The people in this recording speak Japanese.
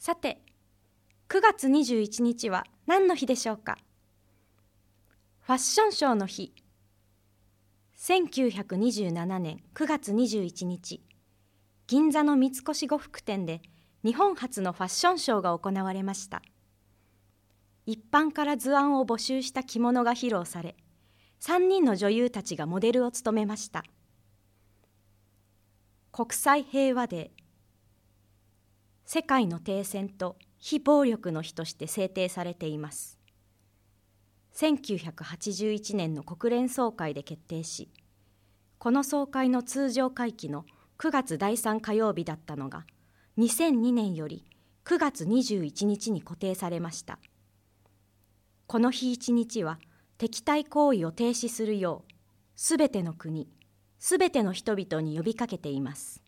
さて、9月21日は何の日でしょうか。ファッションショーの日。1927年9月21日、銀座の三越呉服店で日本初のファッションショーが行われました。一般から図案を募集した着物が披露され、3人の女優たちがモデルを務めました。国際平和デー、世界の停戦と非暴力の日として制定されています。1981年の国連総会で決定し、この総会の通常会期の9月第3火曜日だったのが、2002年より9月21日に固定されました。この日一日は敵対行為を停止するよう、すべての国、すべての人々に呼びかけています。